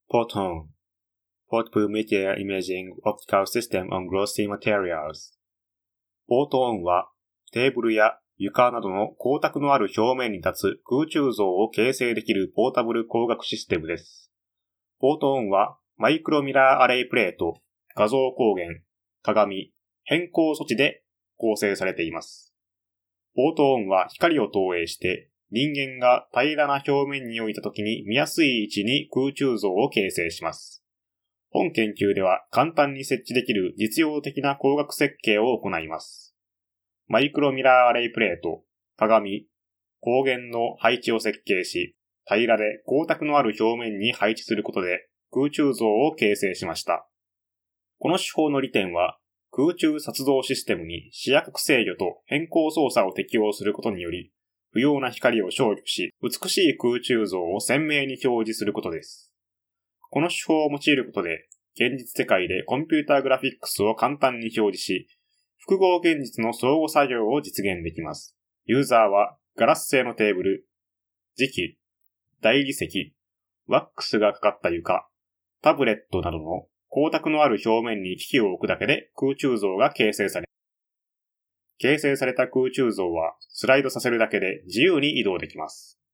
Photon Portable Media Imaging Optical System on Glossy Materials ポートオンはテーブルや床などの光沢のある表面に立つ空中像を形成できるポータブル光学システムです。ポートオンはマイクロミラーアレイプレート、画像光源、鏡、変光措置で構成されています。ポートオンは光を投影して人間が平らな表面に置いたときに見やすい位置に空中像を形成します。本研究では簡単に設置できる実用的な光学設計を行います。マイクロミラーアレイプレート、鏡、光源の配置を設計し、平らで光沢のある表面に配置することで空中像を形成しました。この手法の利点は、空中撮動システムに視野角制御と変光操作を適用することにより、不要な光を消去し、美しい空中像を鮮明に表示することです。この手法を用いることで、現実世界でコンピューターグラフィックスを簡単に表示し、複合現実の相互作業を実現できます。ユーザーはガラス製のテーブル、磁器、大理石、ワックスがかかった床、タブレットなどの光沢のある表面に機器を置くだけで空中像が形成された空中像はスライドさせるだけで自由に移動できます。